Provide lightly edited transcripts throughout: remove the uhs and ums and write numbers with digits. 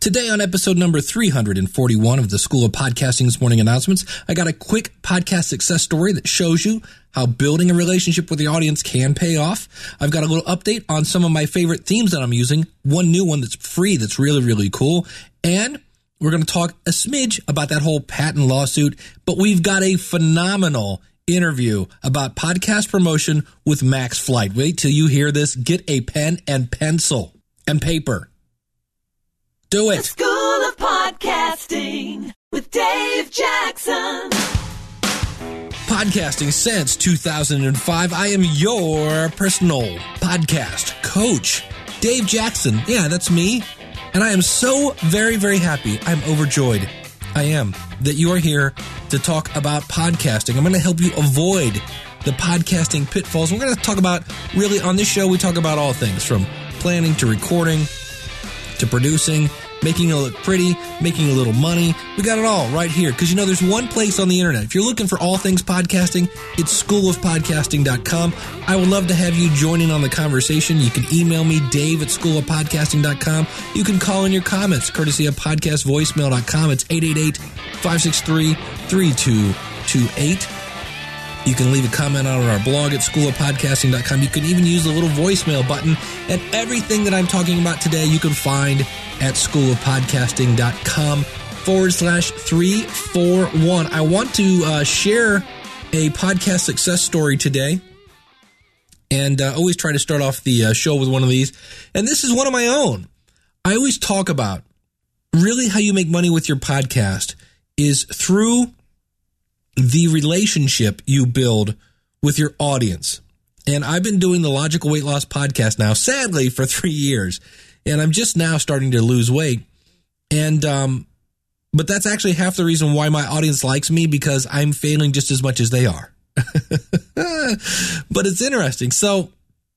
Today on episode number 341 of the School of Podcasting's morning announcements, I got a quick podcast success story that shows you how building a relationship with the audience can pay off. I've got a little update on some of my favorite themes that I'm using, one new one that's free that's really, really cool, and we're going to talk a smidge about that whole patent lawsuit, but we've got a phenomenal interview about podcast promotion with Max Flight. Wait till you hear this. Get a pen and pencil and paper. Do it. The School of Podcasting with Dave Jackson. Podcasting since 2005. I am your personal podcast coach, Dave Jackson. Yeah, that's me. And I am so very, very happy. I'm overjoyed. I am that you are here to talk about podcasting. I'm going to help you avoid the podcasting pitfalls. We're going to talk about, really on this show, we talk about all things from planning to recording to producing, making it look pretty, making a little money. We got it all right here because, you know, there's one place on the internet. If you're looking for all things podcasting, it's schoolofpodcasting.com. I would love to have you join in on the conversation. You can email me, Dave at schoolofpodcasting.com. You can call in your comments, courtesy of podcastvoicemail.com. It's 888-563-3228. You can leave a comment on our blog at schoolofpodcasting.com. You can even use the little voicemail button. And everything that I'm talking about today, you can find at schoolofpodcasting.com/341. I want to share a podcast success story today. And I always try to start off the show with one of these. And this is one of my own. I always talk about really how you make money with your podcast is through the relationship you build with your audience. And I've been doing the Logical Weight Loss podcast now, sadly, for 3 years. And I'm just now starting to lose weight. And, but that's actually half the reason why my audience likes me, because I'm failing just as much as they are. But it's interesting. So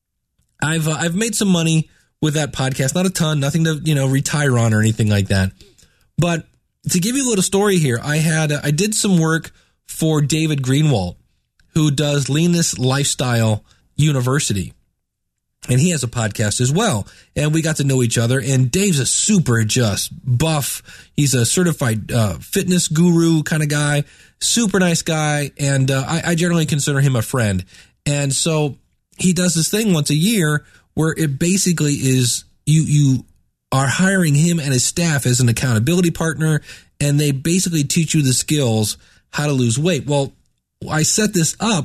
I've made some money with that podcast, not a ton, nothing to, retire on or anything like that. But to give you a little story here, I did some work for David Greenwald, who does Leanness Lifestyle University. And he has a podcast as well. And we got to know each other. And Dave's a super just buff. He's a certified fitness guru kind of guy, super nice guy. And I generally consider him a friend. And so he does this thing once a year where it basically is you are hiring him and his staff as an accountability partner. And they basically teach you the skills how to lose weight. Well, I set this up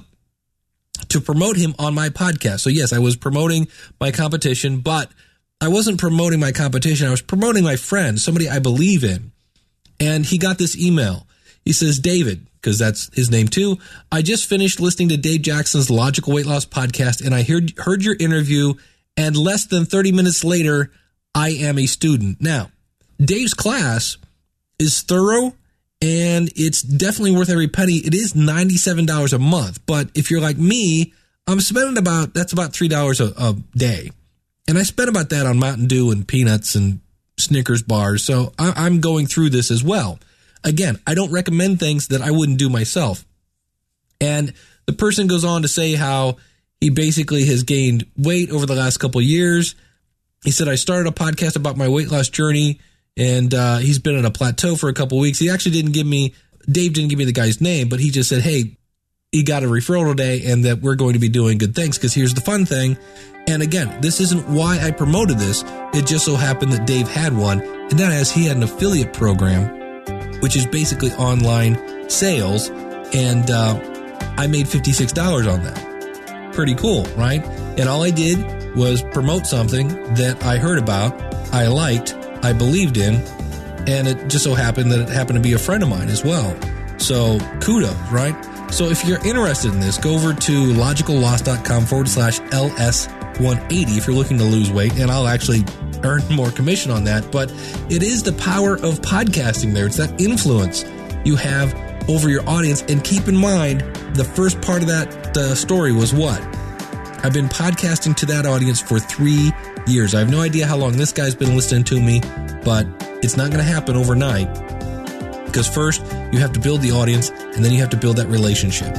to promote him on my podcast. So yes, I was promoting my competition, but I wasn't promoting my competition. I was promoting my friend, somebody I believe in. And he got this email. He says, David, because that's his name too, I just finished listening to Dave Jackson's Logical Weight Loss podcast, and I heard your interview, and less than 30 minutes later, I am a student. Now, Dave's class is thorough, and it's definitely worth every penny. It is $97 a month. But if you're like me, I'm spending that's about $3 a day. And I spent about that on Mountain Dew and peanuts and Snickers bars. So I'm going through this as well. Again, I don't recommend things that I wouldn't do myself. And the person goes on to say how he basically has gained weight over the last couple of years. He said, I started a podcast about my weight loss journey, and he's been on a plateau for a couple weeks. He actually Dave didn't give me the guy's name, but he just said, hey, he got a referral today and that we're going to be doing good things, because here's the fun thing. And again, this isn't why I promoted this. It just so happened that Dave had one, and that is he had an affiliate program, which is basically online sales. And I made $56 on that. Pretty cool, right? And all I did was promote something that I heard about, I liked, I believed in, and it just so happened that it happened to be a friend of mine as well. So kudos, right? So if you're interested in this, go over to logicalloss.com/LS180 if you're looking to lose weight, and I'll actually earn more commission on that. But it is the power of podcasting there. It's that influence you have over your audience. And keep in mind, the first part of that story was what? I've been podcasting to that audience for 3 years. I have no idea how long this guy's been listening to me, but it's not going to happen overnight, because first you have to build the audience, and then you have to build that relationship.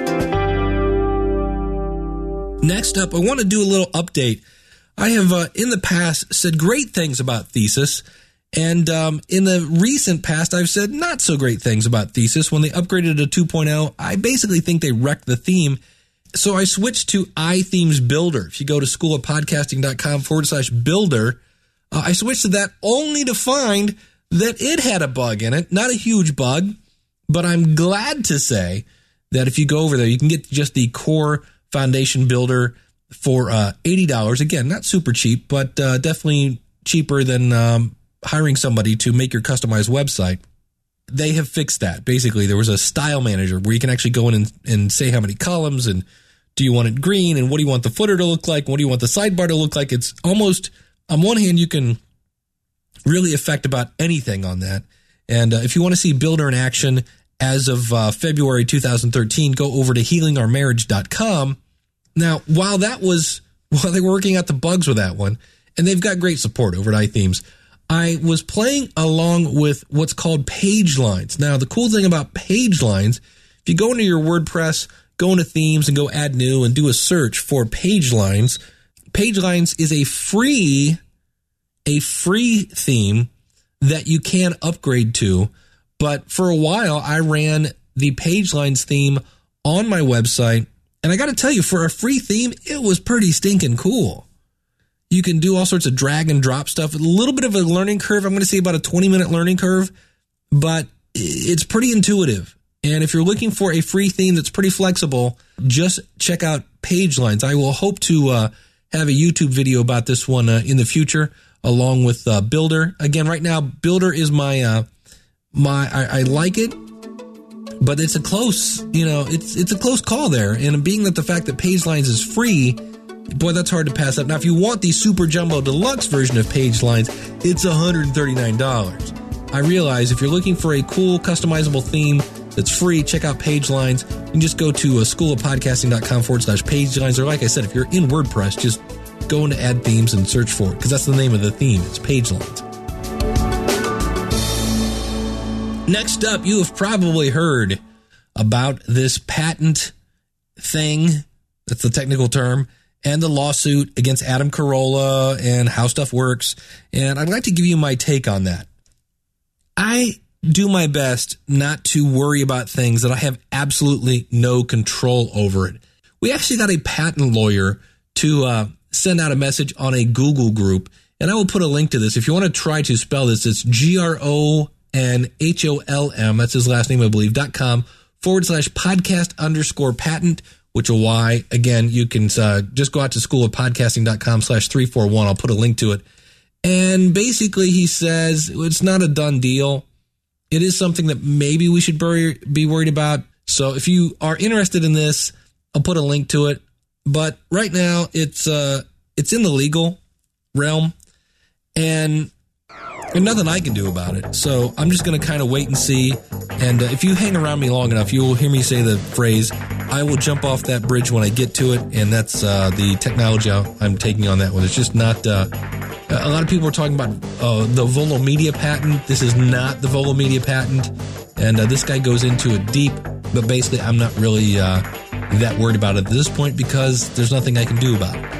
Next up, I want to do a little update. I have in the past said great things about Thesis, And in the recent past, I've said not so great things about Thesis. When they upgraded to 2.0, I basically think they wrecked the theme. So I switched to iThemes Builder. If you go to schoolofpodcasting.com/builder, I switched to that only to find that it had a bug in it. Not a huge bug, but I'm glad to say that if you go over there, you can get just the core foundation builder for $80. Again, not super cheap, but definitely cheaper than hiring somebody to make your customized website. They have fixed that. Basically, there was a style manager where you can actually go in and say how many columns, and do you want it green, and what do you want the footer to look like, what do you want the sidebar to look like. It's almost, on one hand, you can really affect about anything on that. And if you want to see Builder in action as of February 2013, go over to healingourmarriage.com. Now, while they were working out the bugs with that one, and they've got great support over at iThemes, I was playing along with what's called page lines. Now, the cool thing about page lines, if you go into your WordPress, go into themes and go add new and do a search for page lines is a free theme that you can upgrade to. But for a while, I ran the page lines theme on my website. And I got to tell you, for a free theme, it was pretty stinking cool. You can do all sorts of drag and drop stuff. A little bit of a learning curve. I'm going to say about a 20-minute learning curve, but it's pretty intuitive. And if you're looking for a free theme that's pretty flexible, just check out Page Lines. I will hope to have a YouTube video about this one in the future, along with Builder. Again, right now, Builder is I like it, but it's a close, it's a close call there. And being that the fact that Page Lines is free, boy, that's hard to pass up. Now, if you want the Super Jumbo Deluxe version of Page Lines, it's $139. I realize if you're looking for a cool, customizable theme that's free, check out Page Lines. You can just go to schoolofpodcasting.com/Page Lines. Or like I said, if you're in WordPress, just go into Add Themes and search for it, because that's the name of the theme. It's Page Lines. Next up, you have probably heard about this patent thing. That's the technical term. And the lawsuit against Adam Carolla and how stuff works. And I'd like to give you my take on that. I do my best not to worry about things that I have absolutely no control over it. We actually got a patent lawyer to send out a message on a Google group. And I will put a link to this. If you want to try to spell this, it's GRONHOLM. That's his last name, I believe, .com/podcast_patent. Which will why, again, you can just go out to schoolofpodcasting.com/341. I'll put a link to it. And basically he says it's not a done deal. It is something that maybe we should be worried about. So if you are interested in this, I'll put a link to it. But right now it's in the legal realm, and nothing I can do about it. So I'm just going to kind of wait and see. And if you hang around me long enough, you will hear me say the phrase, I will jump off that bridge when I get to it. And that's the technology I'm taking on that one. It's just not, a lot of people are talking about the Volo Media patent. This is not the Volo Media patent. And this guy goes into it deep. But basically, I'm not really that worried about it at this point, because there's nothing I can do about it.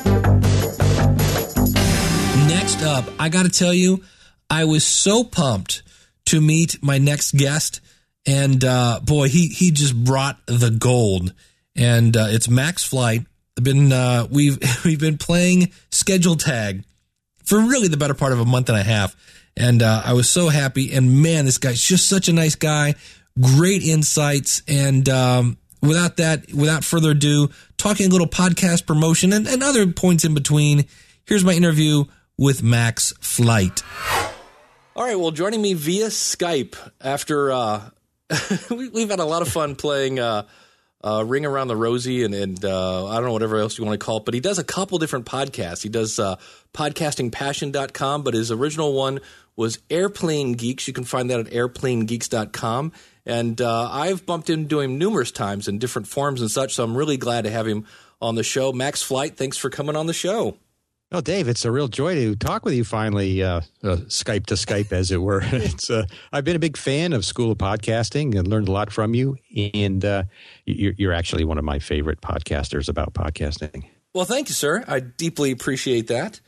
Next up, I got to tell you, I was so pumped to meet my next guest, and boy, he just brought the gold. And it's Max Flight. We've been playing schedule tag for really the better part of a month and a half, and I was so happy. And man, this guy's just such a nice guy, great insights. And without further ado, talking a little podcast promotion and other points in between. Here's my interview with Max Flight. All right, well, joining me via Skype after we've had a lot of fun playing Ring Around the Rosie and I don't know, whatever else you want to call it, but he does a couple different podcasts. He does podcastingpassion.com, but his original one was Airplane Geeks. You can find that at airplanegeeks.com. And I've bumped into him numerous times in different forms and such, so I'm really glad to have him on the show. Max Flight, thanks for coming on the show. Oh, Dave, it's a real joy to talk with you finally, Skype to Skype, as it were. I've been a big fan of School of Podcasting and learned a lot from you, and you're actually one of my favorite podcasters about podcasting. Well, thank you, sir. I deeply appreciate that.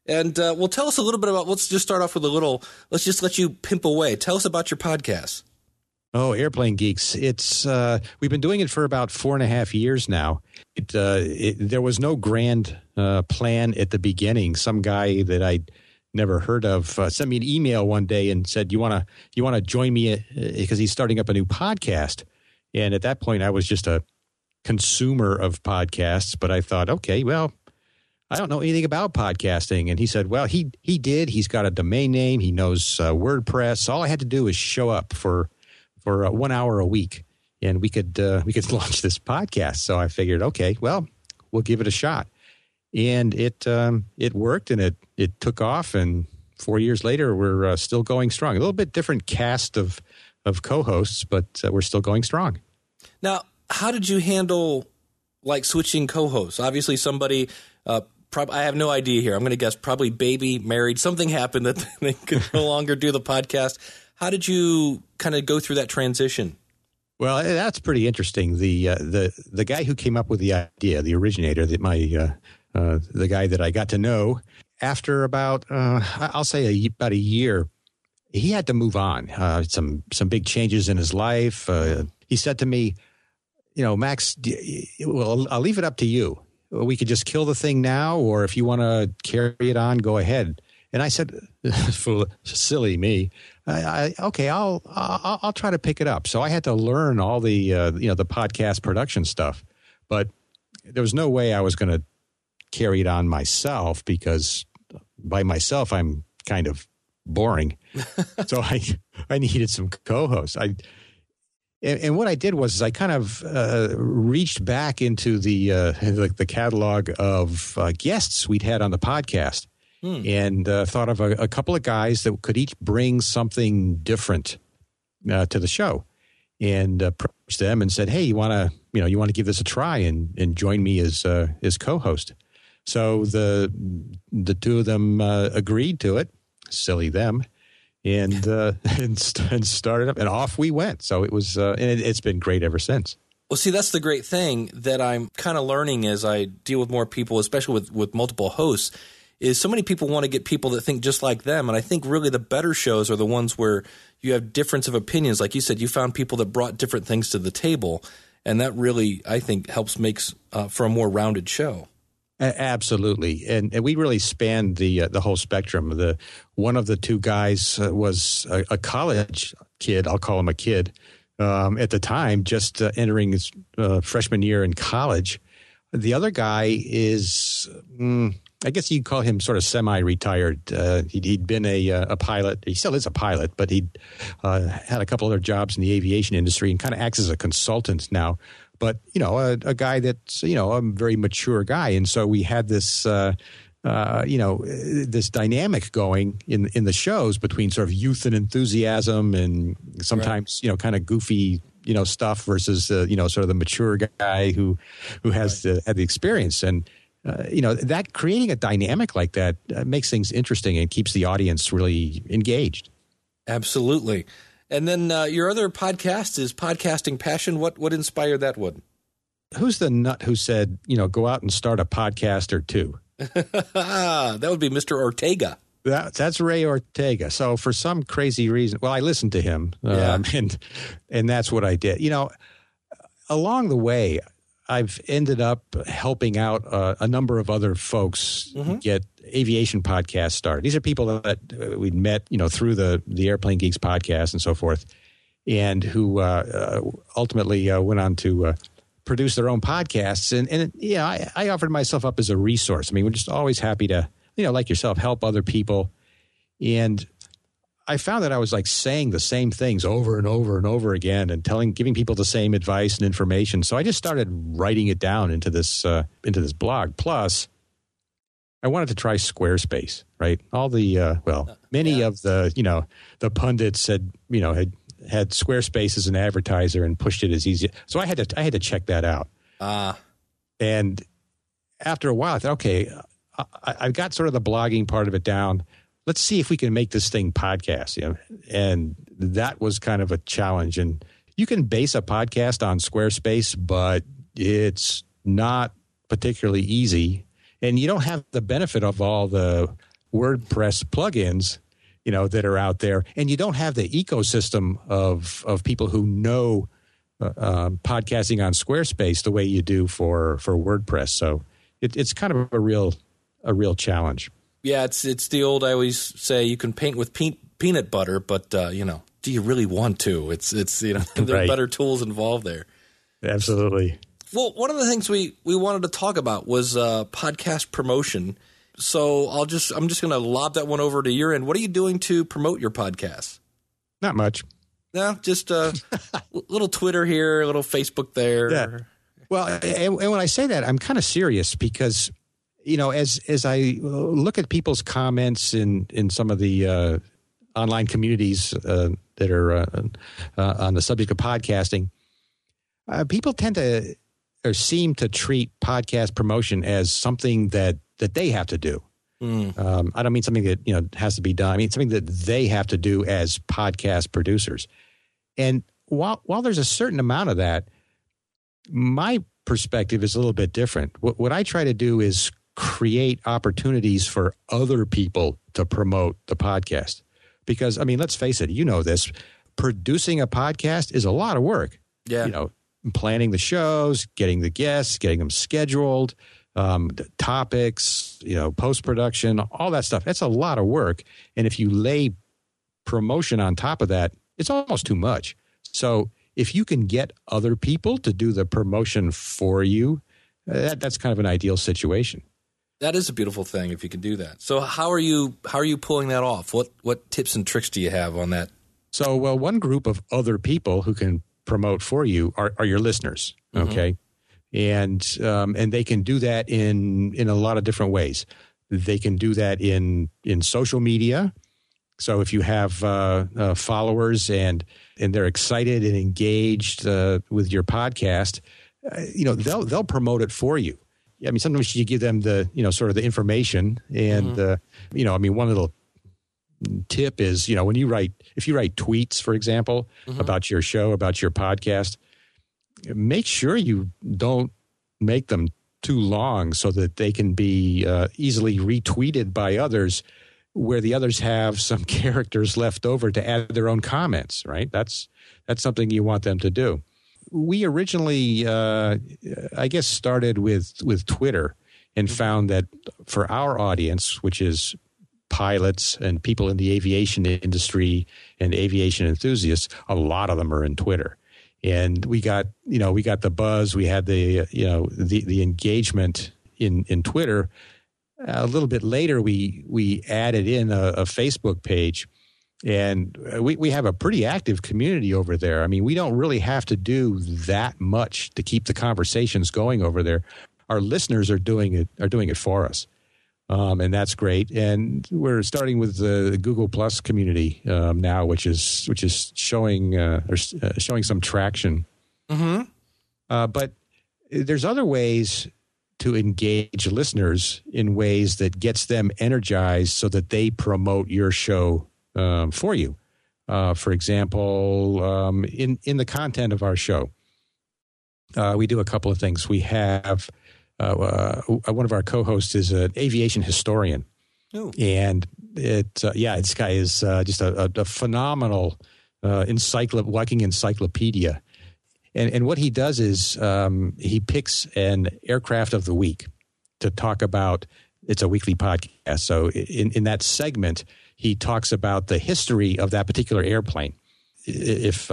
And well, tell us a little bit about, let's just start off with let's just let you pimp away. Tell us about your podcast. Oh, Airplane Geeks. It's we've been doing it for about 4.5 years now. There was no grand plan at the beginning. Some guy that I'd never heard of sent me an email one day and said, "You want to join me?" Because he's starting up a new podcast. And at that point, I was just a consumer of podcasts. But I thought, okay, well, I don't know anything about podcasting. And he said, well, he did. He's got a domain name. He knows WordPress. All I had to do is show up for 1 hour a week, and we could launch this podcast. So I figured, okay, well, we'll give it a shot. And it worked, and it took off. And 4 years later, we're still going strong. A little bit different cast of co-hosts, but we're still going strong. Now, how did you handle like switching co-hosts? Obviously, somebody. I have no idea here. I'm going to guess probably baby, married. Something happened that they could no longer do the podcast. How did you kind of go through that transition? Well, that's pretty interesting. The guy who came up with the idea, the originator, the guy that I got to know, after about I'll say about a year, he had to move on. Some big changes in his life. He said to me, Max, well, I'll leave it up to you. We could just kill the thing now, or if you want to carry it on, go ahead. And I said, silly me. Okay, I'll try to pick it up. So I had to learn all the the podcast production stuff, but there was no way I was going to carry it on myself, because by myself I'm kind of boring. So I needed some co-hosts. And what I did was I kind of reached back into the catalog of guests we'd had on the podcast, and thought of a couple of guys that could each bring something different to the show, and approached them and said, "Hey, you want to give this a try and join me as co-host?" So the two of them agreed to it. Silly them. And started up, and off we went. So it was, and it's been great ever since. Well, see, that's the great thing that I'm kind of learning as I deal with more people, especially with multiple hosts, is so many people want to get people that think just like them. And I think really the better shows are the ones where you have difference of opinions. Like you said, you found people that brought different things to the table. And that really, I think, helps makes for a more rounded show. Absolutely, and we really spanned the whole spectrum. One of the two guys was a college kid. I'll call him a kid at the time, just entering his freshman year in college. The other guy is, I guess you'd call him sort of semi-retired. He'd been a pilot. He still is a pilot, but he'd had a couple other jobs in the aviation industry and kind of acts as a consultant now. But, a guy that's, a very mature guy. And so we had this, this dynamic going in the shows between sort of youth and enthusiasm and sometimes, right, kind of goofy, stuff versus, sort of the mature guy who has had the experience. And, that creating a dynamic like that makes things interesting and keeps the audience really engaged. Absolutely. And then your other podcast is Podcasting Passion. What inspired that one? Who's the nut who said, go out and start a podcast or two? That would be Mr. Ortega. That's Ray Ortega. So for some crazy reason, well, I listened to him, and that's what I did. Along the way, I've ended up helping out a number of other folks get aviation podcasts started. These are people that we'd met, through the Airplane Geeks podcast and so forth, and who ultimately went on to produce their own podcasts. And I offered myself up as a resource. I mean, we're just always happy to, like yourself, help other people. And I found that I was like saying the same things over and over and over again and giving people the same advice and information. So I just started writing it down into this blog. Plus, I wanted to try Squarespace, right? All the, many of the pundits had Squarespace as an advertiser and pushed it as easy. So I had to check that out. And after a while I thought, okay, I've got sort of the blogging part of it down. Let's see if we can make this thing podcast. And that was kind of a challenge. And you can base a podcast on Squarespace, but it's not particularly easy. And you don't have the benefit of all the WordPress plugins, that are out there, and you don't have the ecosystem of people who know podcasting on Squarespace the way you do for WordPress. So it's kind of a real challenge. Yeah, it's the old, I always say, you can paint with peanut butter, but do you really want to? It's there are better tools involved there. Absolutely. Well, one of the things we wanted to talk about was podcast promotion. So I'm just going to lob that one over to your end. What are you doing to promote your podcast? Not much. No, just a little Twitter here, a little Facebook there. Yeah. Well, and when I say that, I'm kind of serious because, as I look at people's comments in some of the online communities that are on the subject of podcasting, people tend to or seem to treat podcast promotion as something that they have to do. I don't mean something that has to be done. I mean something that they have to do as podcast producers. And while there's a certain amount of that, my perspective is a little bit different. What I try to do is create opportunities for other people to promote the podcast. Because, let's face it, this. Producing a podcast is a lot of work. Yeah. Planning the shows, getting the guests, getting them scheduled, the topics, post-production, all that stuff. That's a lot of work. And if you lay promotion on top of that, it's almost too much. So if you can get other people to do the promotion for you, that's kind of an ideal situation. That is a beautiful thing if you can do that. So how are you pulling that off? What tips and tricks do you have on that? So, one group of other people who can promote for you are your listeners. Okay. Mm-hmm. And they can do that in a lot of different ways. They can do that in social media. So if you have followers and they're excited and engaged with your podcast, they'll promote it for you. Sometimes you give them the sort of the information, and one little tip is if you write tweets, for example, about your show, about your podcast, make sure you don't make them too long so that they can be easily retweeted by others, where the others have some characters left over to add their own comments, right? That's something you want them to do. We originally, started with Twitter and found that for our audience, which is pilots and people in the aviation industry and aviation enthusiasts, a lot of them are in Twitter. And we got the buzz, we had the engagement in Twitter. A little bit later, we added in a Facebook page, and we have a pretty active community over there. We don't really have to do that much to keep the conversations going over there. Our listeners are doing it for us, and that's great. And we're starting with the Google Plus community now, which is showing some traction. Mm-hmm. But there's other ways to engage listeners in ways that gets them energized so that they promote your show for you. For example, in the content of our show, we do a couple of things. We have one of our co-hosts is an aviation historian. Oh. And this guy is just a phenomenal walking encyclopedia. And what he does is he picks an aircraft of the week to talk about. It's a weekly podcast. So in that segment, he talks about the history of that particular airplane. If,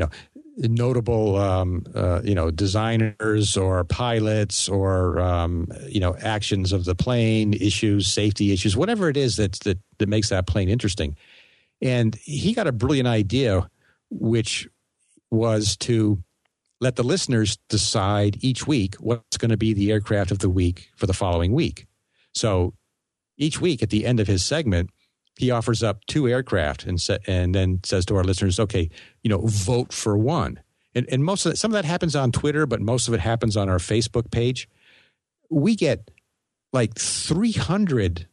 notable, designers or pilots or, actions of the plane, issues, safety issues, whatever it is that makes that plane interesting. And he got a brilliant idea, which was to let the listeners decide each week what's going to be the aircraft of the week for the following week. So each week at the end of his segment, he offers up 2 aircraft and then says to our listeners, okay, vote for one. And some of that happens on Twitter, but most of it happens on our Facebook page. We get like 300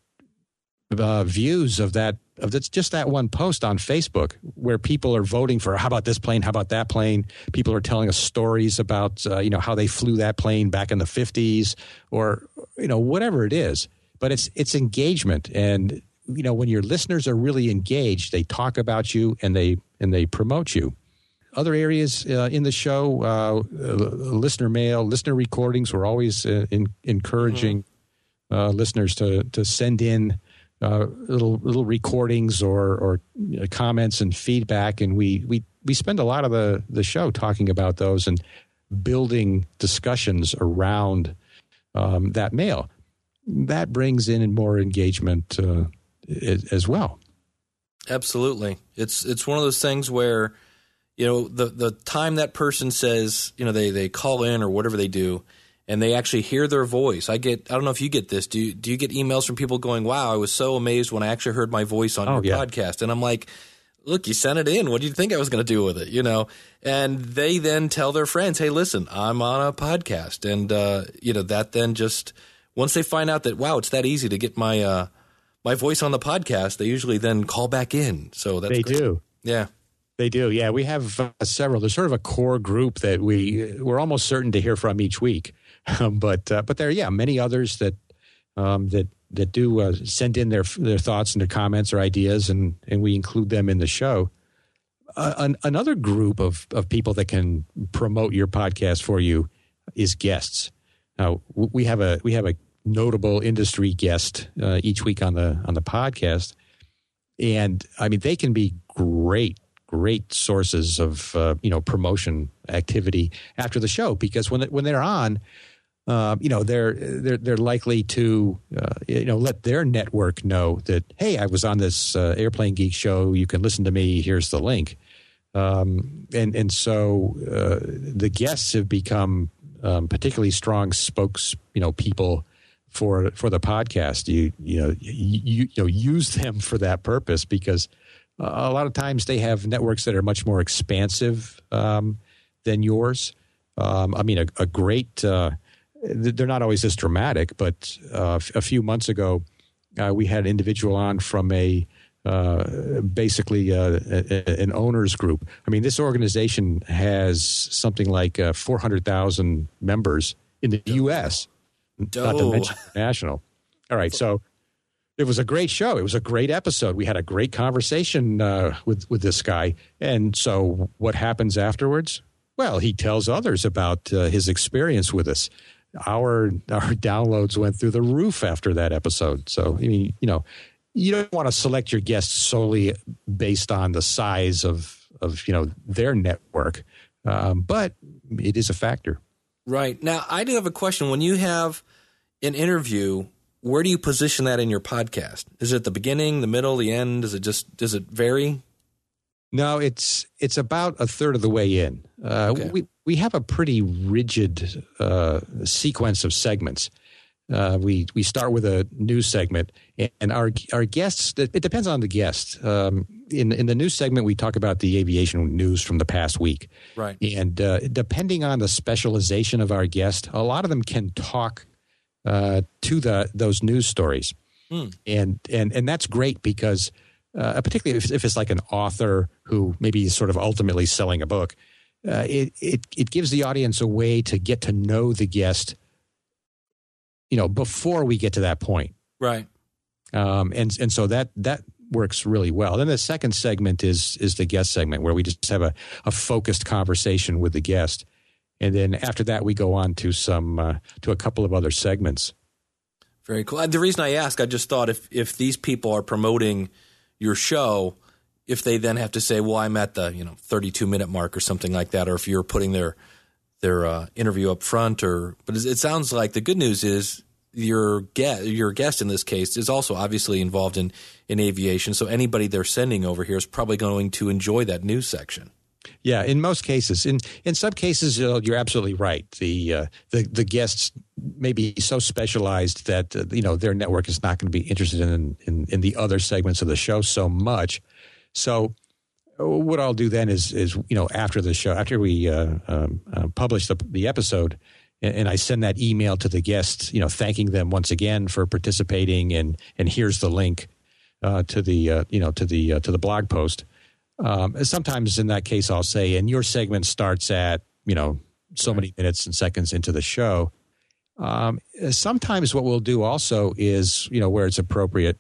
views of just that one post on Facebook, where people are voting for, how about this plane? How about that plane? People are telling us stories about, how they flew that plane back in the 50s or, whatever it is. But it's engagement. And when your listeners are really engaged, they talk about you and they promote you. Other areas in the show, listener mail, listener recordings. We're always encouraging listeners to send in little recordings or comments and feedback, and we spend a lot of the show talking about those and building discussions around that mail. That brings in more engagement as well. Absolutely, it's one of those things where, the time that person says, they call in or whatever they do, and they actually hear their voice. I don't know if you get this. Do you get emails from people going, wow, I was so amazed when I actually heard my voice on your podcast? And I'm like, look, you sent it in. What do you think I was going to do with it? And they then tell their friends, hey, listen, I'm on a podcast. And, that then just, once they find out that, wow, it's that easy to get my voice on the podcast, they usually then call back in. So that's great. Do. Yeah. They do. Yeah, we have several. There's sort of a core group that we're almost certain to hear from each week. But there are, many others that do send in their thoughts and their comments or ideas, and we include them in the show. Another group of people that can promote your podcast for you is guests. Now, we have a notable industry guest each week on the podcast, and I mean they can be great sources of promotion activity after the show, because when they're on, they're likely to let their network know that, hey, I was on this Airplane Geek show. You can listen to me. Here's the link. And so the guests have become particularly strong people for the podcast. You use them for that purpose, because a lot of times they have networks that are much more expansive than yours. A great, they're not always this dramatic, but a few months ago, we had an individual on from basically an owners group. I mean, this organization has something like 400,000 members in the U.S., not to mention international. All right, so it was a great show. It was a great episode. We had a great conversation with this guy. And so what happens afterwards? Well, he tells others about his experience with us. Our downloads went through the roof after that episode. So, I mean, you don't want to select your guests solely based on the size of their network, but it is a factor. Right. Now, I do have a question. When you have an interview, where do you position that in your podcast? Is it the beginning, the middle, the end? Does it vary? No, it's about a third of the way in. Okay. We have a pretty rigid sequence of segments. We start with a news segment, and our guests, it depends on the guest. In the news segment, we talk about the aviation news from the past week. Right. And depending on the specialization of our guest, a lot of them can talk to those news stories. And that's great, because particularly if it's like an author who maybe is sort of ultimately selling a book, it gives the audience a way to get to know the guest, before we get to that point. Right. And so that works really well. Then the second segment is the guest segment, where we just have a focused conversation with the guest. And then after that, we go on to a couple of other segments. Very cool. The reason I ask, I just thought if these people are promoting your show, if they then have to say, well, I'm at the 32-minute mark or something like that, or if you're putting their interview up front, but it sounds like the good news is your guest in this case is also obviously involved in aviation, so anybody they're sending over here is probably going to enjoy that news section. Yeah, in most cases. In some cases, you're absolutely right. The guests may be so specialized that their network is not going to be interested in the other segments of the show so much. So what I'll do then is after the show, after we publish the episode, and I send that email to the guests, thanking them once again for participating, and here's the link to the blog post. Sometimes in that case, I'll say, and your segment starts at, so many minutes and seconds into the show. Sometimes what we'll do also is, where it's appropriate,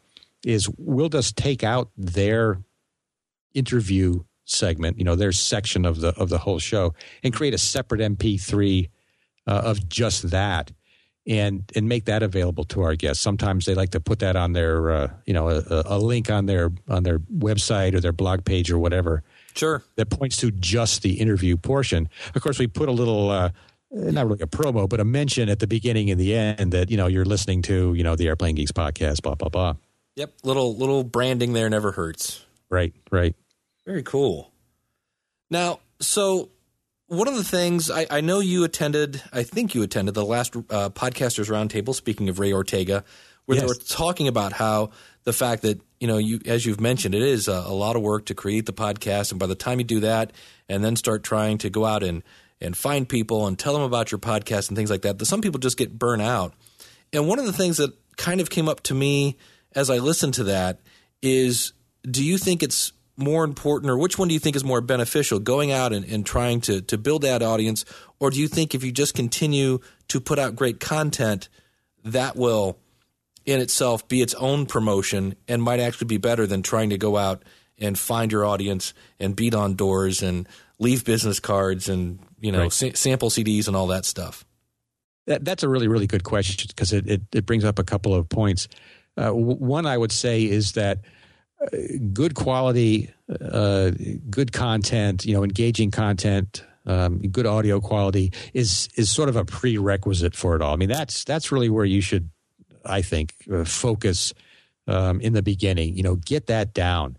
is we'll just take out their interview segment, their section of the whole show, and create a separate MP3 of just that, and make that available to our guests. Sometimes they like to put that on their a link on their website or their blog page or whatever. Sure. That points to just the interview portion. Of course, we put a little not really a promo, but a mention at the beginning and the end that you're listening to the Airplane Geeks podcast, blah blah blah. Yep, little branding there never hurts. Right. Very cool. Now, so one of the things I know you attended, I think you attended the last Podcasters Roundtable, speaking of Ray Ortega, where they were talking about how the fact that, you, as you've mentioned, it is a lot of work to create the podcast. And by the time you do that and then start trying to go out and find people and tell them about your podcast and things like that some people just get burnt out. And one of the things that kind of came up to me as I listened to that is, do you think it's more important, or which one do you think is more beneficial, going out and trying to build that audience? Or do you think if you just continue to put out great content, that will in itself be its own promotion and might actually be better than trying to go out and find your audience and beat on doors and leave business cards and, sample CDs and all that stuff? That's a really, really good question, because it brings up a couple of points. One I would say is that good quality, good content, engaging content, good audio quality is sort of a prerequisite for it all. I mean, that's really where you should, I think, focus in the beginning. Get that down.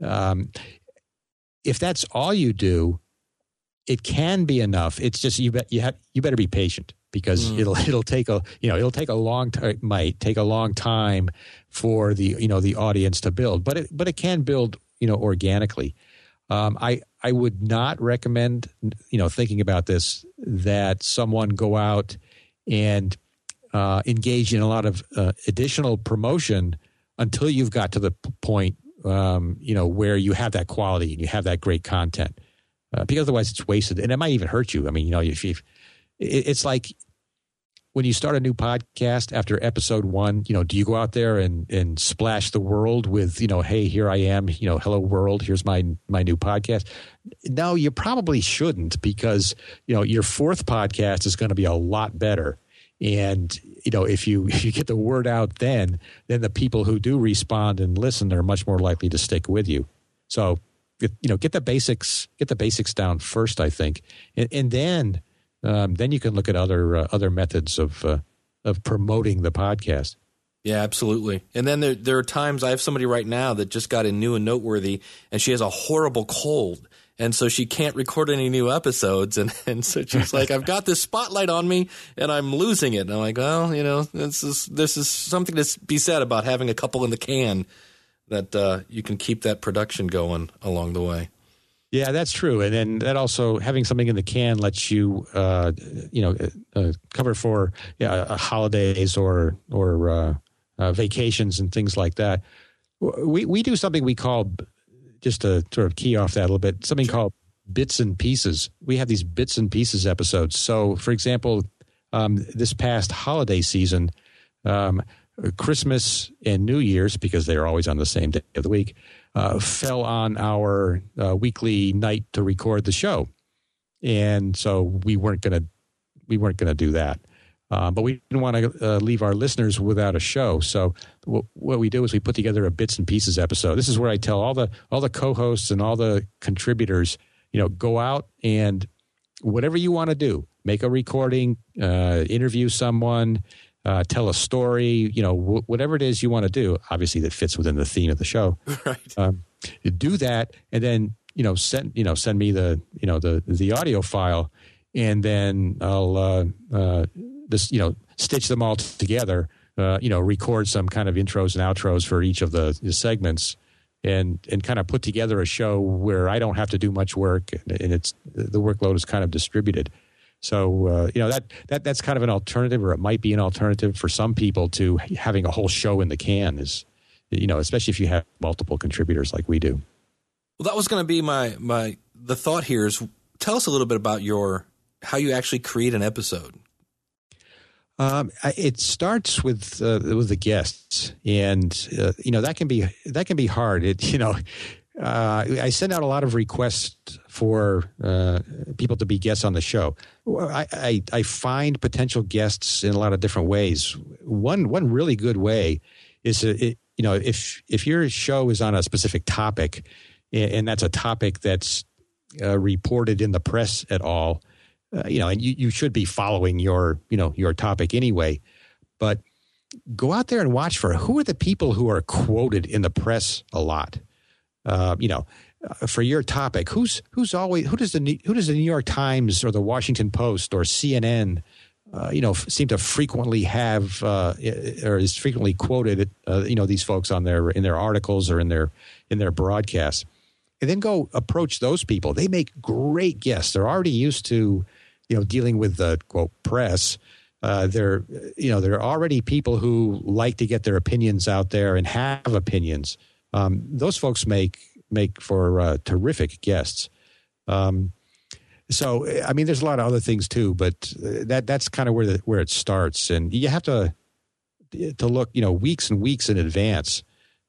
If that's all you do, it can be enough. It's just you better be patient, because it'll take a long time. Might take a long time for the audience to build, but it can build organically. I would not recommend thinking about this, that someone go out and engage in a lot of additional promotion until you've got to the point where you have that quality and you have that great content, because otherwise it's wasted, and it might even hurt you. I mean, it's like when you start a new podcast after episode 1, do you go out there and splash the world with, hey, here I am, hello world, here's my new podcast? No, you probably shouldn't, because, your fourth podcast is going to be a lot better. And, if you get the word out, then the people who do respond and listen are much more likely to stick with you. So, get the basics down first, I think. And then you can look at other methods of promoting the podcast. Yeah, absolutely. And then there are times, I have somebody right now that just got in new and noteworthy, and she has a horrible cold, and so she can't record any new episodes, and so she's like, I've got this spotlight on me, and I'm losing it. And I'm like, well, this is something to be said about having a couple in the can, that you can keep that production going along the way. Yeah, that's true. And then that also, having something in the can lets you, cover for holidays or vacations and things like that. We do something we call, just to sort of key off that a little bit, something called Bits and Pieces. We have these Bits and Pieces episodes. So, for example, this past holiday season, Christmas and New Year's, because they're always on the same day of the week, fell on our weekly night to record the show, and so we weren't going to do that. But we didn't want to leave our listeners without a show. So what we do is we put together a Bits and Pieces episode. This is where I tell all the co-hosts and all the contributors, go out and whatever you want to do, make a recording, interview someone, tell a story, whatever it is you want to do, obviously that fits within the theme of the show. Right. Do that, and then send me the audio file, and then I'll stitch them all together. Record some kind of intros and outros for each of the segments, and kind of put together a show where I don't have to do much work, and it's the workload is kind of distributed. So, that's kind of an alternative, or it might be an alternative for some people to having a whole show in the can, is, especially if you have multiple contributors like we do. Well, that was going to be the thought here is, tell us a little bit about how you actually create an episode. It starts with the guests, and that can be hard. I send out a lot of requests for people to be guests on the show. I find potential guests in a lot of different ways. One really good way is if your show is on a specific topic, and that's a topic that's reported in the press at all, and you should be following your topic anyway. But go out there and watch for who are the people who are quoted in the press a lot. For your topic, who does the New York Times or the Washington Post or CNN, seem to frequently have or is frequently quoted, these folks in their articles or in their broadcasts, and then go approach those people. They make great guests. They're already used to, dealing with the quote press. They're already people who like to get their opinions out there and have opinions. Those folks make for terrific guests. So, I mean, there's a lot of other things too, but that's kind of where it starts, and you have to look, weeks and weeks in advance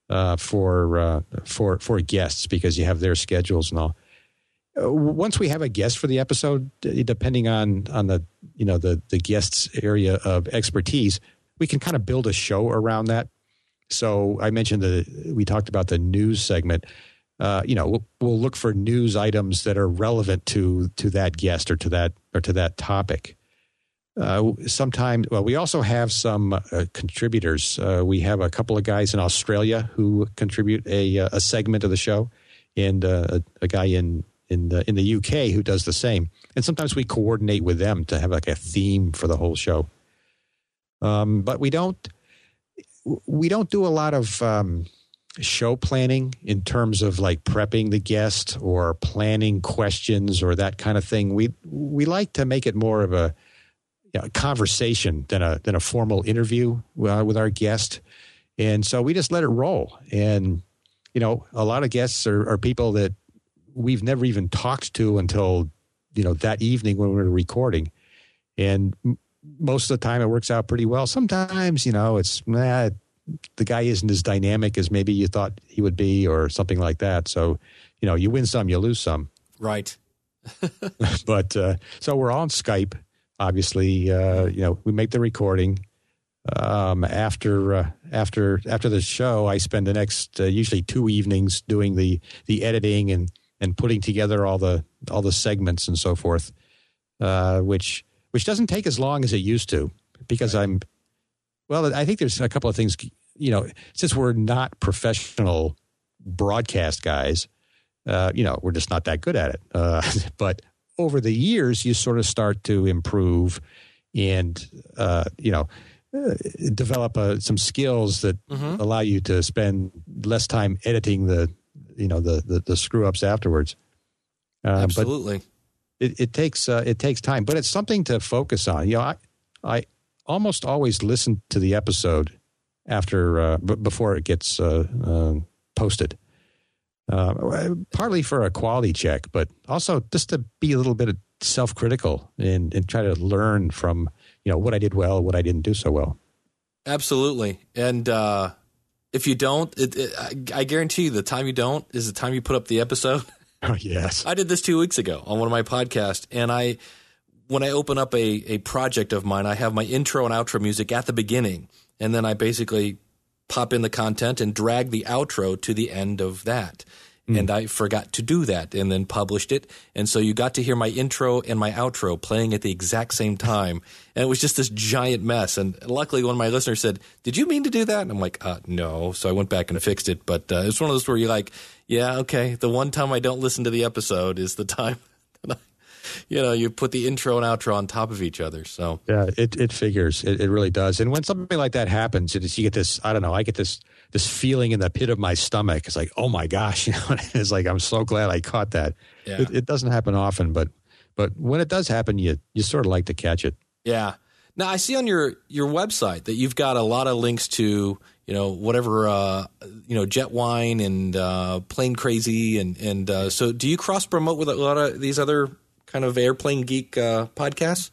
for guests, because you have their schedules and all. Once we have a guest for the episode, depending on the guest's area of expertise, we can kind of build a show around that. So I mentioned we talked about the news segment. We'll look for news items that are relevant to that guest or to that topic. Sometimes, we also have some contributors. We have a couple of guys in Australia who contribute a segment of the show, and a guy in the UK who does the same. And sometimes we coordinate with them to have like a theme for the whole show. But we don't do a lot of show planning in terms of like prepping the guest or planning questions or that kind of thing. We like to make it more of a conversation than a formal interview with our guest, and so we just let it roll. And a lot of guests are people that we've never even talked to until that evening when we were recording, and most of the time it works out pretty well. Sometimes it's the guy isn't as dynamic as maybe you thought he would be, or something like that. So you win some, you lose some. Right. But so we're on Skype. Obviously, we make the recording. After the show, I spend the next usually 2 evenings doing the editing and putting together all the segments and so forth, which doesn't take as long as it used to, because I think there's a couple of things. Since we're not professional broadcast guys, we're just not that good at it. But over the years, you sort of start to improve and, develop some skills that allow you to spend less time editing the screw ups afterwards. Absolutely. But it takes time, but it's something to focus on. I almost always listen to the episode before it gets posted. Partly for a quality check, but also just to be a little bit self-critical and try to learn from what I did well, what I didn't do so well. Absolutely. And if you don't, I guarantee you the time you don't is the time you put up the episode. Oh, yes. I did this 2 weeks ago on one of my podcasts, and when I open up a project of mine, I have my intro and outro music at the beginning, and then I basically pop in the content and drag the outro to the end of that. And I forgot to do that and then published it. And so you got to hear my intro and my outro playing at the exact same time. And it was just this giant mess. And luckily one of my listeners said, "Did you mean to do that?" And I'm like, no. So I went back and fixed it. But it's one of those where you're like, yeah, okay, the one time I don't listen to the episode is the time that you put the intro and outro on top of each other. So yeah, it figures. It really does. And when something like that happens, you get this, I get this feeling in the pit of my stomach. It's like, oh my gosh, it's like, I'm so glad I caught that. Yeah. It doesn't happen often, but when it does happen, you sort of like to catch it. Yeah. Now I see on your website that you've got a lot of links to, whatever, Jet Wine and Plane Crazy. And so do you cross promote with a lot of these other kind of airplane geek podcasts?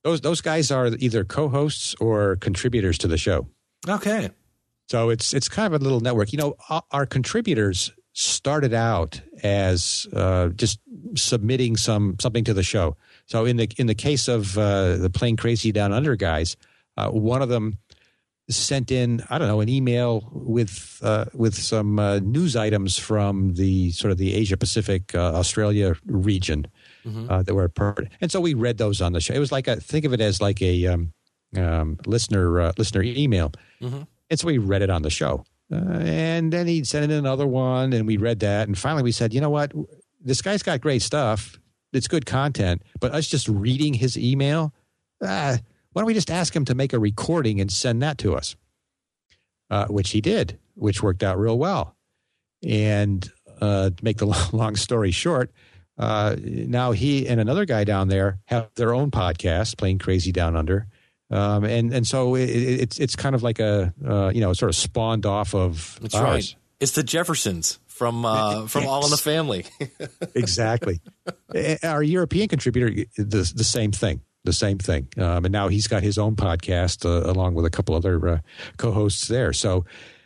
Those guys are either co-hosts or contributors to the show. Okay. So it's kind of a little network. You know, our contributors started out as just submitting something to the show. So in the case of the Plane Crazy Down Under guys, one of them sent in, I don't know, an email with some news items from the sort of the Asia Pacific Australia region that were part. And so we read those on the show. It was like think of it as like a listener email. Mm-hmm. And so we read it on the show. And then he'd send in another one, and we read that. And finally we said, you know what? This guy's got great stuff. It's good content. But us just reading his email, why don't we just ask him to make a recording and send that to us? Which he did, which worked out real well. And to make the long story short, now he and another guy down there have their own podcast, Plane Crazy Down Under. And so it's kind of like a sort of spawned off of That's ours. right. It's the Jeffersons from All in the Family. Exactly. Our European contributor, the same thing. The same thing. And now he's got his own podcast along with a couple other co-hosts there. So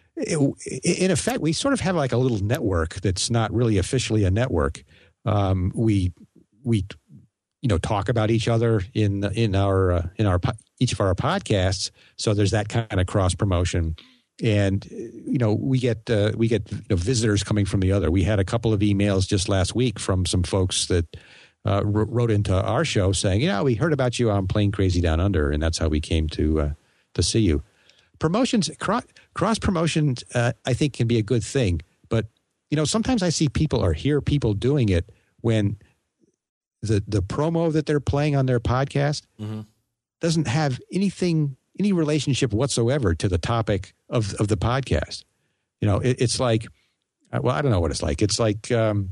in effect, we sort of have like a little network that's not really officially a network. We talk about each other in our each of our podcasts. So there's that kind of cross promotion, and we get visitors coming from the other. We had a couple of emails just last week from some folks that wrote into our show saying, we heard about you on Plane Crazy Down Under, and that's how we came to see you. Promotions, cross promotions, I think can be a good thing, but sometimes I see people or hear people doing it when the promo that they're playing on their podcast doesn't have any relationship whatsoever to the topic of the podcast. It's like, well, I don't know what it's like. It's like,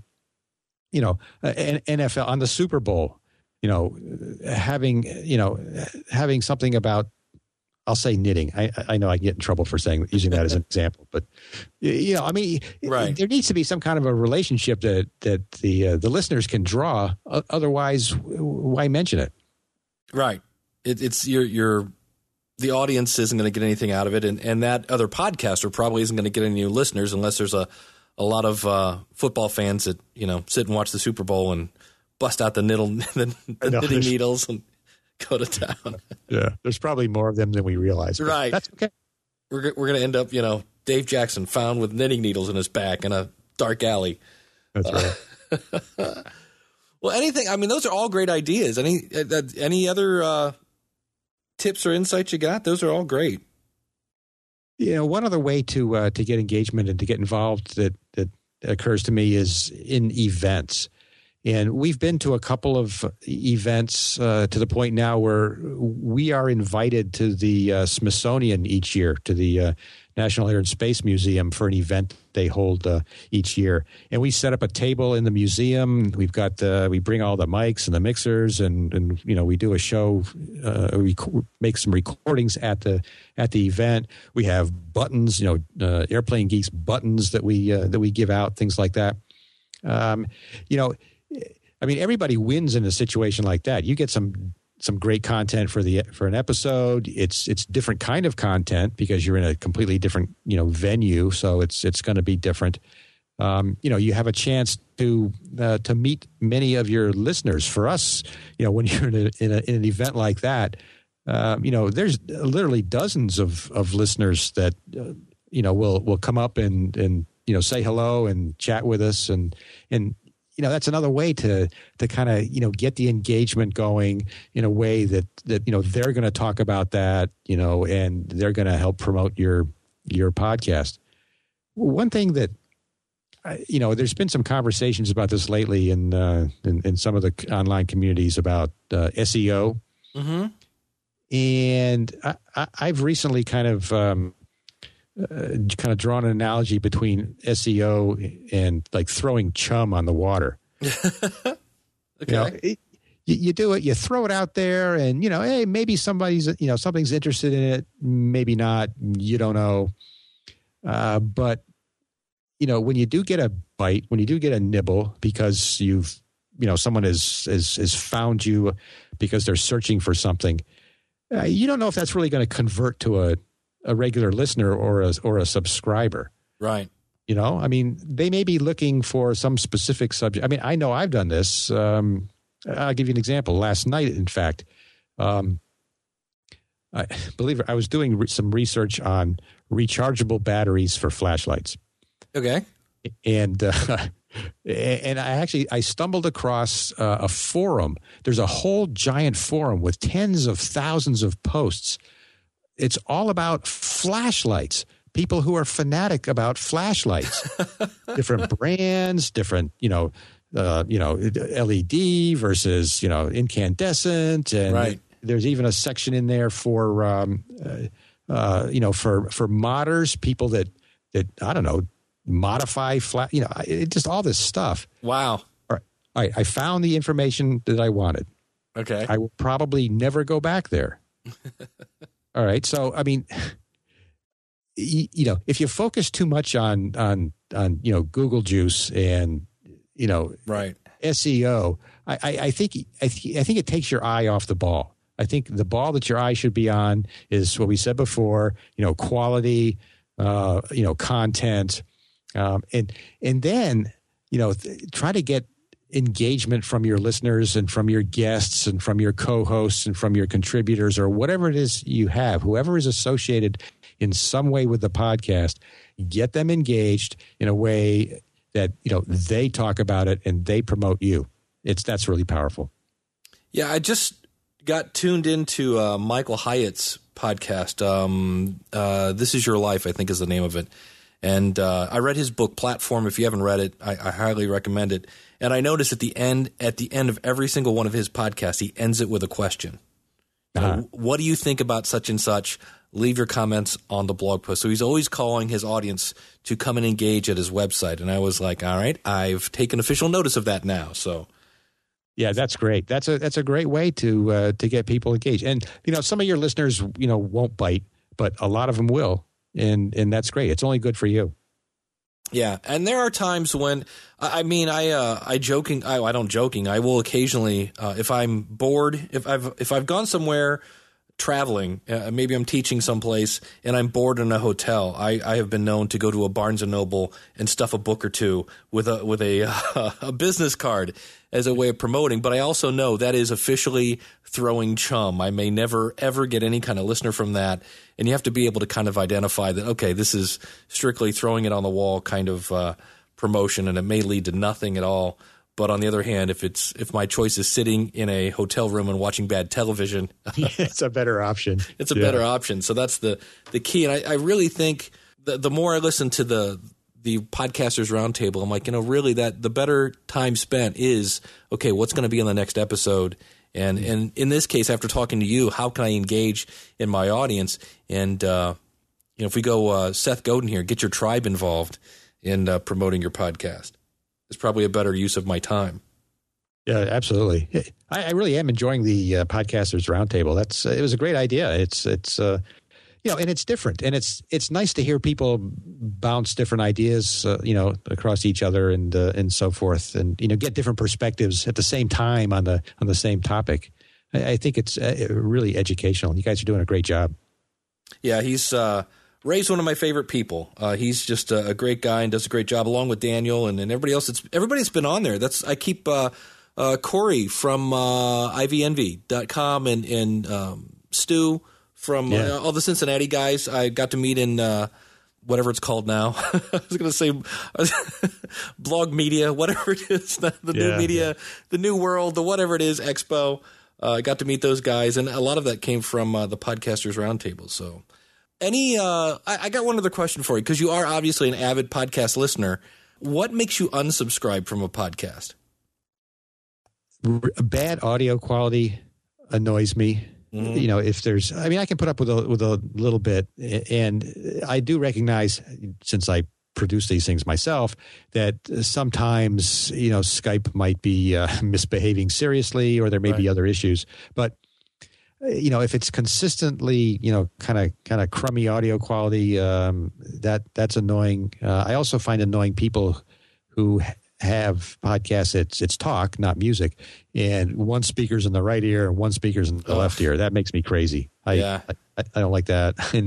NFL on the Super Bowl, having something about, I'll say knitting. I know I get in trouble for using that as an example, but right. There needs to be some kind of a relationship that the listeners can draw. Otherwise, why mention it? Right. It's the audience isn't going to get anything out of it, and that other podcaster probably isn't going to get any new listeners unless there's a lot of football fans that sit and watch the Super Bowl and bust out the knitting needles and go to town. Yeah, there's probably more of them than we realize. Right. That's okay. We're going to end up, Dave Jackson found with knitting needles in his back in a dark alley. That's right. Well, anything. I mean, those are all great ideas. Any other tips or insights you got? Those are all great. One other way to get engagement and to get involved that occurs to me is in events. And we've been to a couple of events to the point now where we are invited to the Smithsonian each year, to the National Air and Space Museum for an event they hold each year. And we set up a table in the museum. We've got we bring all the mics and the mixers, and we do a show. We make some recordings at the event. We have buttons, Airplane Geeks buttons that we give out, things like that. Everybody wins in a situation like that. You get some great content for an episode. It's different kind of content because you're in a completely different venue, so it's going to be different. You have a chance to meet many of your listeners. For us, when you're in an event like that, there's literally dozens of listeners that will come up and say hello and chat with us and that's another way to kind of, get the engagement going in a way that they're going to talk about that, and they're going to help promote your podcast. One thing that, there's been some conversations about this lately in some of the online communities about SEO. Mm-hmm. And I've recently kind of drawn an analogy between SEO and like throwing chum on the water. Okay. You do it, you throw it out there, and hey, maybe somebody's something's interested in it, maybe not, you don't know. But when you do get a bite, when you do get a nibble, because you've someone has found you because they're searching for something, you don't know if that's really going to convert to a regular listener or a subscriber. Right. I mean, they may be looking for some specific subject. I mean, I know I've done this. I'll give you an example. Last night, in fact, I was doing some research on rechargeable batteries for flashlights. Okay. And I stumbled across a forum. There's a whole giant forum with tens of thousands of posts. It's all about flashlights. People who are fanatic about flashlights, different brands, different, LED versus, incandescent. And right. There's even a section in there for modders, people that I don't know, modify just all this stuff. Wow. All right. I found the information that I wanted. Okay. I will probably never go back there. All right. So, I mean, if you focus too much on Google juice and, right. SEO, I think it takes your eye off the ball. I think the ball that your eye should be on is what we said before, quality, content, and then, try to get engagement from your listeners and from your guests and from your co-hosts and from your contributors or whatever it is you have, whoever is associated in some way with the podcast, get them engaged in a way that, they talk about it and they promote you. That's really powerful. Yeah. I just got tuned into Michael Hyatt's podcast. This Is Your Life, I think is the name of it. And I read his book Platform. If you haven't read it, I highly recommend it. And I noticed at the end of every single one of his podcasts, he ends it with a question. What do you think about such and such? Leave your comments on the blog post. So he's always calling his audience to come and engage at his website. And I was like, all right, I've taken official notice of that now. So. Yeah, that's great. That's a great way to get people engaged. And, some of your listeners, won't bite, but a lot of them will. And that's great. It's only good for you. Yeah. And there are times when, I will occasionally, if I'm bored, if I've gone somewhere traveling, maybe I'm teaching someplace and I'm bored in a hotel, I have been known to go to a Barnes and Noble and stuff a book or two with a business card as a way of promoting. But I also know that is officially throwing chum. I may never, ever get any kind of listener from that. And you have to be able to kind of identify that, okay, this is strictly throwing it on the wall kind of promotion, and it may lead to nothing at all. But on the other hand, if my choice is sitting in a hotel room and watching bad television, it's a better option. It's a better option. So that's the key. And I really think the more I listen to the Podcasters Roundtable, I'm like, really the better time spent is, okay, what's going to be in the next episode? And in this case, after talking to you, how can I engage in my audience? And, if we go Seth Godin here, get your tribe involved in promoting your podcast. It's probably a better use of my time. Yeah, absolutely. I really am enjoying the Podcasters Roundtable. It was a great idea. It's and it's different, and it's nice to hear people bounce different ideas, across each other and so forth, and get different perspectives at the same time on the same topic. I think it's really educational. You guys are doing a great job. Yeah, he's Ray's one of my favorite people. He's just a great guy and does a great job, along with Daniel and everybody else. Everybody's been on there. I keep Corey from IVNV.com and Stu from all the Cincinnati guys. I got to meet in whatever it's called now. I was going to say Blog Media, whatever it is, the new media, the new world, the whatever it is, Expo. I got to meet those guys, and a lot of that came from the Podcasters Roundtable. So. I got one other question for you, because you are obviously an avid podcast listener. What makes you unsubscribe from a podcast? Bad audio quality annoys me. Mm-hmm. If there's, I can put up with a little bit, and I do recognize, since I produce these things myself, that sometimes, Skype might be misbehaving seriously, or there may be other issues. But if it's consistently, kind of crummy audio quality, that's annoying. I also find annoying people who have podcasts, it's talk, not music, and one speaker's in the right ear and one speaker's in the left ear. That makes me crazy. I don't like that. And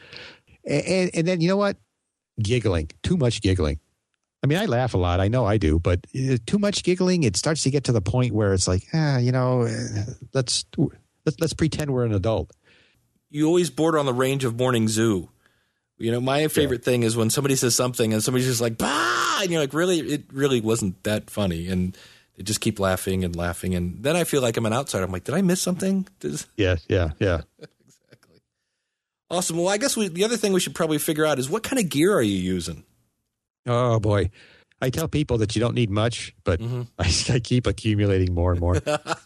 then you know what? Giggling, too much giggling. I mean, I laugh a lot. I know I do, but too much giggling, it starts to get to the point where it's like, let's pretend we're an adult. You always border on the range of morning zoo. My favorite thing is when somebody says something and somebody's just like, bah! And you're like, really? It really wasn't that funny. And they just keep laughing and laughing. And then I feel like I'm an outsider. I'm like, did I miss something? Yeah. Exactly. Awesome. Well, I guess the other thing we should probably figure out is what kind of gear are you using? Oh, boy. I tell people that you don't need much, but I keep accumulating more and more.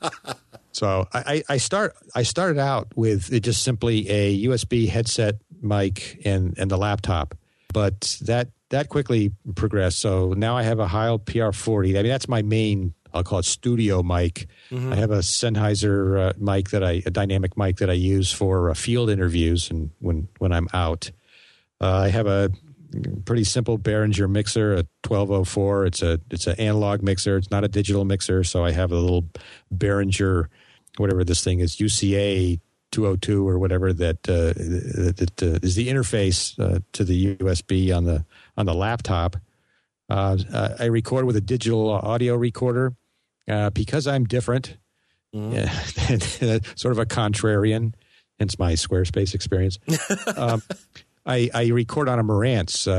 So I started out with just simply a USB headset mic and the laptop, but that quickly progressed. So now I have a Heil PR40. I mean, that's my main, I'll call it studio mic. I have a Sennheiser mic a dynamic mic that I use for field interviews and when I'm out. I have a pretty simple Behringer mixer, a 1204. It's an analog mixer. It's not a digital mixer. So I have a little Behringer, whatever this thing is, UCA 202 or whatever that is the interface to the USB on the laptop. I record with a digital audio recorder because I'm different, sort of a contrarian, hence my Squarespace experience. I record on a Marantz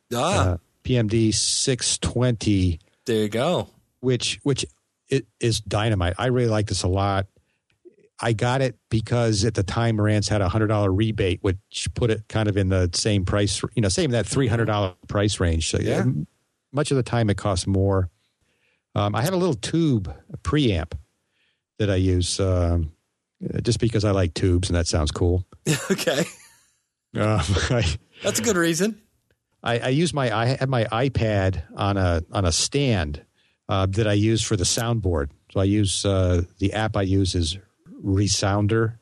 PMD 620. There you go. Which it is dynamite. I really like this a lot. I got it because at the time Marantz had a $100 rebate, which put it kind of in the same price, same that $300 price range. So yeah. Much of the time it costs more. I have a little tube preamp that I use just because I like tubes and that sounds cool. Okay. That's a good reason. I have my iPad on a stand that I use for the soundboard. So I use the app I use is Resounder.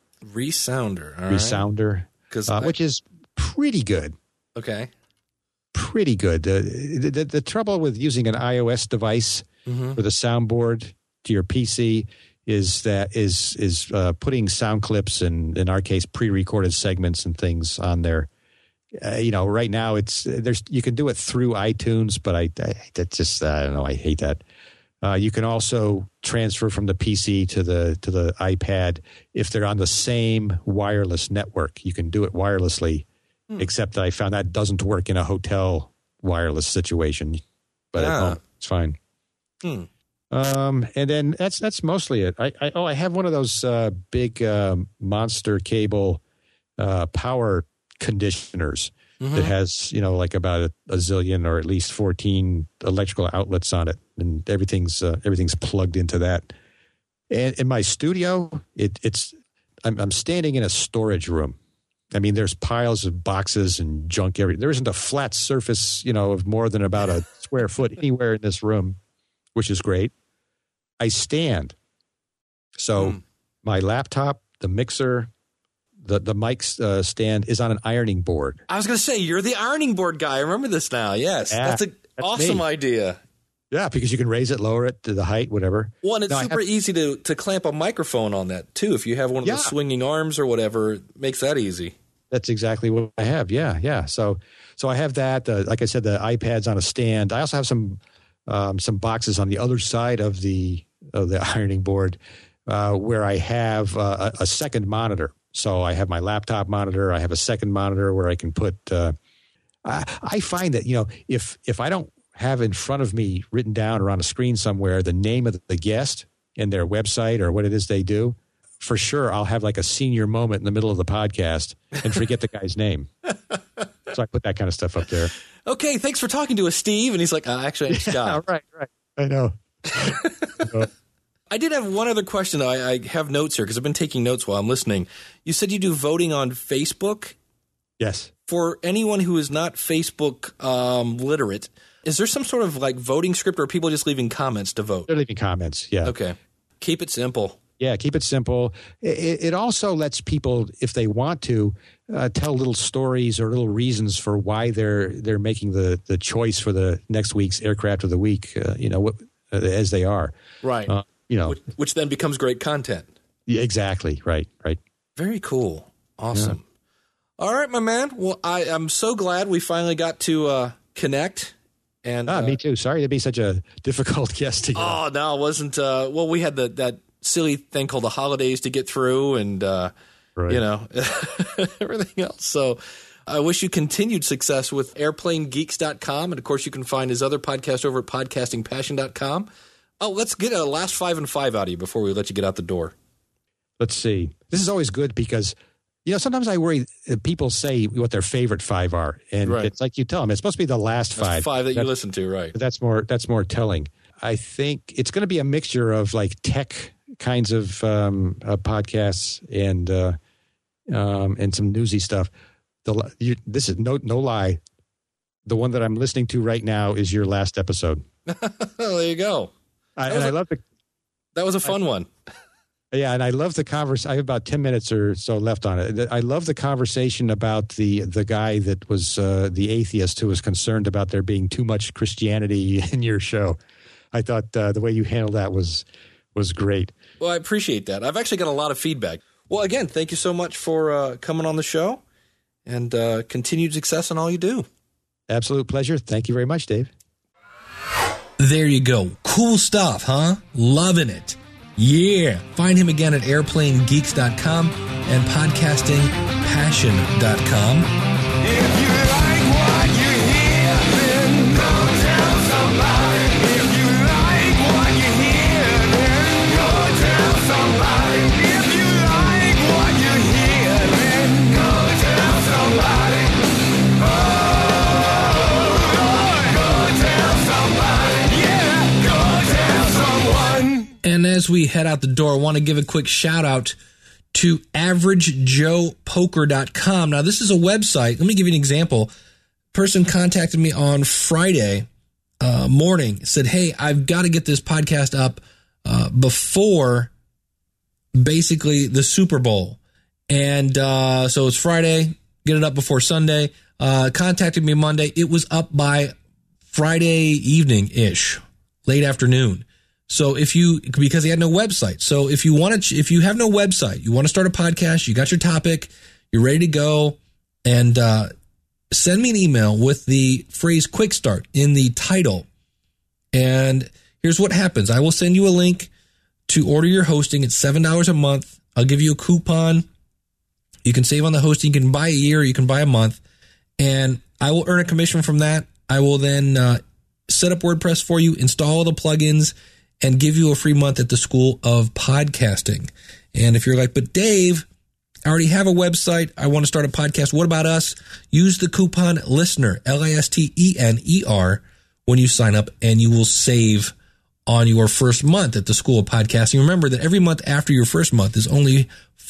Resounder, which is pretty good. Okay. Pretty good. The trouble with using an iOS device for the soundboard to your PC is that is putting sound clips and, in our case, pre-recorded segments and things on there. Right now you can do it through iTunes, but I don't know. I hate that. You can also transfer from the PC to the iPad if they're on the same wireless network. You can do it wirelessly, except that I found that doesn't work in a hotel wireless situation. But at home, it's fine. And then that's mostly it. I have one of those big monster cable power conditioners that has like about a zillion or at least 14 electrical outlets on it, and everything's plugged into that. And in my studio, I'm standing in a storage room. I mean, there's piles of boxes and junk everywhere. There isn't a flat surface, of more than about a square foot anywhere in this room, which is great. I stand. So my laptop, the mixer, the mic stand is on an ironing board. I was going to say, you're the ironing board guy. I remember this now. Yes. Yeah, that's an awesome idea. Yeah, because you can raise it, lower it to the height, whatever. Well, and it's super easy to clamp a microphone on that, too. If you have one of those swinging arms or whatever, it makes that easy. That's exactly what I have. Yeah. So I have that. Like I said, the iPad's on a stand. I also have some boxes on the other side of the ironing board where I have a second monitor. So I have my laptop monitor. I have a second monitor where I can put. I find that if I don't have in front of me written down or on a screen somewhere the name of the guest and their website or what it is they do, for sure I'll have like a senior moment in the middle of the podcast and forget the guy's name. So I put that kind of stuff up there. Okay, thanks for talking to us, Steve. And he's like, actually, I'm Scott. Right. I know. I did have one other question, though. I have notes here because I've been taking notes while I'm listening. You said you do voting on Facebook? Yes. For anyone who is not Facebook literate, is there some sort of like voting script or are people just leaving comments to vote? They're leaving comments, yeah. Okay. Keep it simple. Yeah, keep it simple. It also lets people, if they want to, tell little stories or little reasons for why they're making the choice for the next week's Aircraft of the Week, as they are. Right. Which then becomes great content. Yeah, exactly. Right. Very cool. Awesome. Yeah. All right, my man. Well, I'm so glad we finally got to connect. And me too. Sorry to be such a difficult guest to get. Oh, no, it wasn't. Well, we had that silly thing called the holidays to get through and, everything else. So I wish you continued success with airplanegeeks.com. And, of course, you can find his other podcast over at podcastingpassion.com. Oh, let's get a last 5 and 5 out of you before we let you get out the door. Let's see. This is always good because, sometimes I worry people say what their favorite 5 are. And It's like you tell them, it's supposed to be the last 5. That's 5 that you listen to, right. That's more telling. I think it's going to be a mixture of like tech kinds of podcasts and some newsy stuff. This is no lie. The one that I'm listening to right now is your last episode. There you go. I love that was a fun one. Yeah, and I love the conversation. I have about 10 minutes or so left on it. I love the conversation about the guy that was the atheist who was concerned about there being too much Christianity in your show. I thought the way you handled that was great. Well, I appreciate that. I've actually got a lot of feedback. Well, again, thank you so much for coming on the show, and continued success in all you do. Absolute pleasure. Thank you very much, Dave. There you go. Cool stuff, huh? Loving it. Yeah. Find him again at airplanegeeks.com and podcastingpassion.com. If you like what you hear, then go tell somebody. If you like what you hear, then go tell somebody. If you like what you hear, then go tell somebody. Oh, Lord, go tell somebody. Yeah, go tell someone. And as we head out the door, I want to give a quick shout out to averagejoepoker.com. Now, this is a website. Let me give you an example. Person contacted me on Friday morning, said, hey, I've got to get this podcast up before basically the Super Bowl. And so it's Friday, get it up before Sunday. Contacted me Monday. It was up by Friday evening-ish, late afternoon. So because he had no website. So if you have no website, you want to start a podcast, you got your topic, you're ready to go, and send me an email with the phrase quick start in the title. And here's what happens. I will send you a link to order your hosting. It's $7 a month. I'll give you a coupon. You can save on the hosting. You can buy a year, you can buy a month, and I will earn a commission from that. I will then set up WordPress for you, install all the plugins, and give you a free month at the School of Podcasting. And if you're like, but Dave, I already have a website. I want to start a podcast. What about us? Use the coupon LISTENER, LISTENER, when you sign up, and you will save on your first month at the School of Podcasting. Remember that every month after your first month is only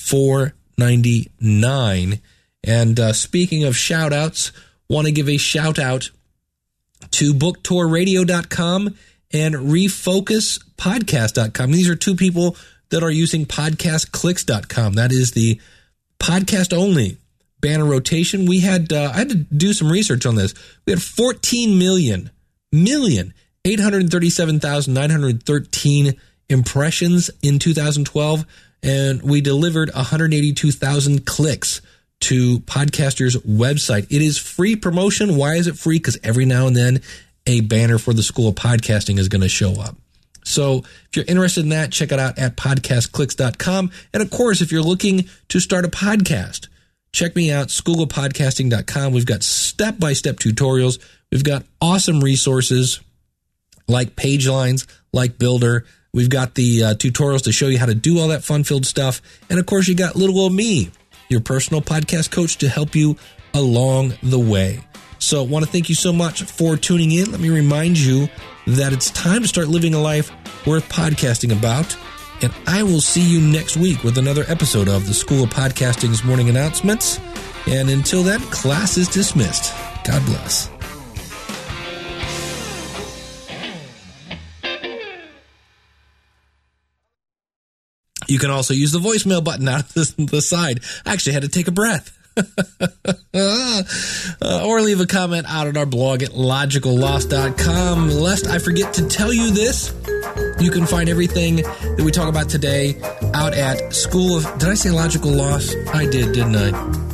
$4.99. And speaking of shout outs, want to give a shout out to booktourradio.com and refocuspodcast.com. These are two people that are using podcastclicks.com. That is the podcast only banner rotation. We had, I had to do some research on this. We had 14,837,913 impressions in 2012, and we delivered 182,000 clicks to Podcaster's website. It is free promotion. Why is it free? Because every now and then a banner for the School of Podcasting is going to show up. So if you're interested in that, check it out at podcastclicks.com. And of course, if you're looking to start a podcast, check me out, schoolofpodcasting.com. We've got step-by-step tutorials. We've got awesome resources like PageLines, like Builder. We've got the tutorials to show you how to do all that fun-filled stuff. And of course, you got little old me, your personal podcast coach, to help you along the way. So I want to thank you so much for tuning in. Let me remind you that it's time to start living a life worth podcasting about. And I will see you next week with another episode of the School of Podcasting's Morning Announcements. And until then, class is dismissed. God bless. You can also use the voicemail button out of the side. I actually had to take a breath. Or leave a comment out on our blog at logicalloss.com. Lest I forget to tell you this, you can find everything that we talk about today out at School of... Did I say Logical Loss? I did, didn't I?